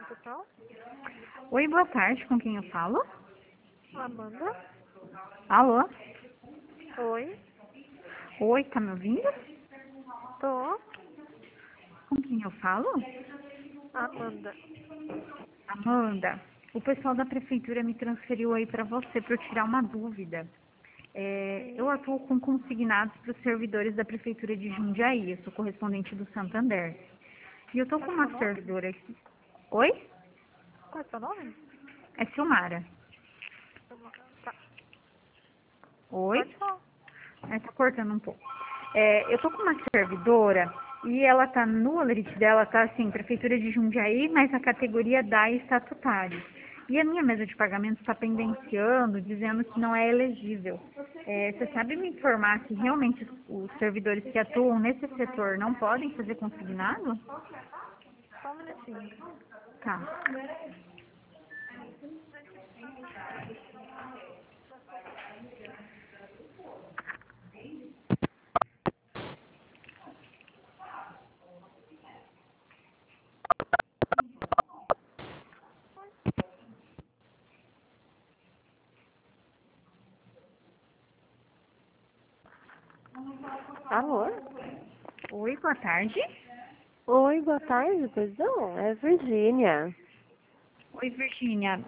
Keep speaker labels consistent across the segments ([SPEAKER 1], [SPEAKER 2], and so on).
[SPEAKER 1] Total?
[SPEAKER 2] Oi, boa tarde, com quem eu falo?
[SPEAKER 1] Amanda?
[SPEAKER 2] Alô?
[SPEAKER 1] Oi?
[SPEAKER 2] Oi, tá me ouvindo?
[SPEAKER 1] Tô.
[SPEAKER 2] Com quem eu falo?
[SPEAKER 1] Amanda.
[SPEAKER 2] Amanda, o pessoal da prefeitura me transferiu aí para você para eu tirar uma dúvida. Eu
[SPEAKER 1] Sim.
[SPEAKER 2] atuo com consignados para os servidores da prefeitura de Jundiaí, eu sou correspondente do Santander. E eu tô
[SPEAKER 1] Qual
[SPEAKER 2] com
[SPEAKER 1] é seu
[SPEAKER 2] uma
[SPEAKER 1] nome?
[SPEAKER 2] servidora aqui. Oi?
[SPEAKER 1] Qual é seu nome?
[SPEAKER 2] É Silmara.
[SPEAKER 1] Tá.
[SPEAKER 2] Oi?
[SPEAKER 1] Pode falar.
[SPEAKER 2] Tá cortando um pouco. Eu tô com uma servidora e ela tá no alerite dela, tá assim, Prefeitura de Jundiaí, mas a categoria DA estatutário. E a minha mesa de pagamento está pendenciando, dizendo que não é elegível. Você sabe me informar se realmente os servidores que atuam nesse setor não podem fazer consignado?
[SPEAKER 1] Só um minutinho.
[SPEAKER 2] Tá.
[SPEAKER 3] Alô?
[SPEAKER 2] Oi, boa tarde.
[SPEAKER 3] Oi, boa tarde, pois não, é Virgínia.
[SPEAKER 2] Oi, Virgínia.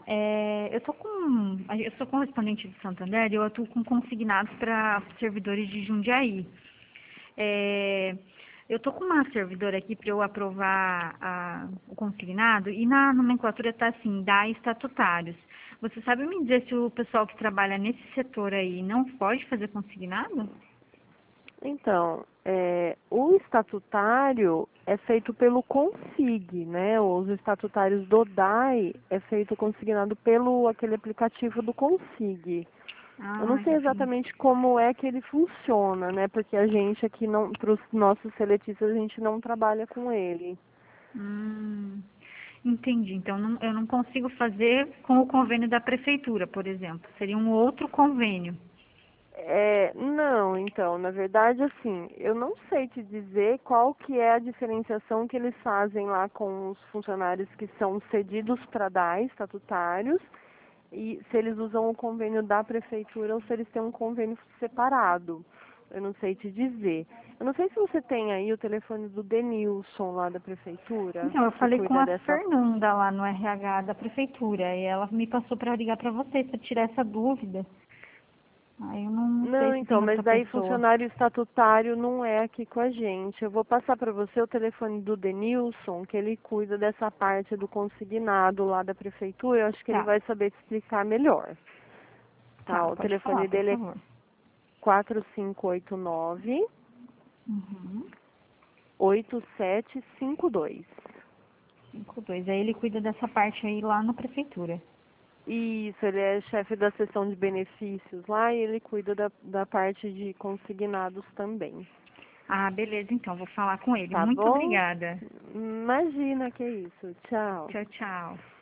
[SPEAKER 2] Eu sou correspondente de Santander e eu atuo com consignados para servidores de Jundiaí. É, eu estou com uma servidora aqui para eu aprovar o consignado e na nomenclatura está assim, DA estatutários. Você sabe me dizer se o pessoal que trabalha nesse setor aí não pode fazer consignado?
[SPEAKER 3] Então, o estatutário é feito pelo Consig, né? Os estatutários do DAI é feito consignado pelo aquele aplicativo do Consig. Eu não
[SPEAKER 2] Ah,
[SPEAKER 3] sei
[SPEAKER 2] entendi.
[SPEAKER 3] exatamente como é que ele funciona, né? Porque a gente aqui não, para os nossos seletistas, a gente não trabalha com ele.
[SPEAKER 2] Hum, entendi. Então eu não consigo fazer com o convênio da prefeitura, por exemplo. Seria um outro convênio.
[SPEAKER 3] Não, então, na verdade, assim, eu não sei te dizer qual que é a diferenciação que eles fazem lá com os funcionários que são cedidos para dar estatutários e se eles usam o convênio da prefeitura ou se eles têm um convênio separado. Eu não sei te dizer. Eu não sei se você tem aí o telefone do Denilson lá da prefeitura,
[SPEAKER 2] Então, eu
[SPEAKER 3] que
[SPEAKER 2] falei com
[SPEAKER 3] cuida
[SPEAKER 2] a
[SPEAKER 3] dessa.
[SPEAKER 2] Fernanda lá no RH da prefeitura e ela me passou para ligar para vocês para tirar essa dúvida. Aí eu não sei
[SPEAKER 3] Não,
[SPEAKER 2] se
[SPEAKER 3] então,
[SPEAKER 2] tem
[SPEAKER 3] mas
[SPEAKER 2] outra
[SPEAKER 3] daí
[SPEAKER 2] pessoa.
[SPEAKER 3] funcionário estatutário não é aqui com a gente. Eu vou passar para você o telefone do Denilson, que ele cuida dessa parte do consignado lá da prefeitura. Eu acho que ele
[SPEAKER 2] Tá,
[SPEAKER 3] vai saber te explicar melhor. Tá,
[SPEAKER 2] tá,
[SPEAKER 3] o
[SPEAKER 2] pode falar,
[SPEAKER 3] telefone
[SPEAKER 2] por
[SPEAKER 3] dele é
[SPEAKER 2] favor.
[SPEAKER 3] 4589
[SPEAKER 2] Uhum.
[SPEAKER 3] 8752.
[SPEAKER 2] 52. Aí ele cuida dessa parte aí lá na prefeitura.
[SPEAKER 3] Isso, ele é chefe da seção de benefícios lá e ele cuida da parte de consignados também.
[SPEAKER 2] Ah, beleza, então, vou falar com ele.
[SPEAKER 3] Tá
[SPEAKER 2] Muito
[SPEAKER 3] bom?
[SPEAKER 2] obrigada.
[SPEAKER 3] Imagina que é isso. Tchau.
[SPEAKER 2] Tchau, tchau.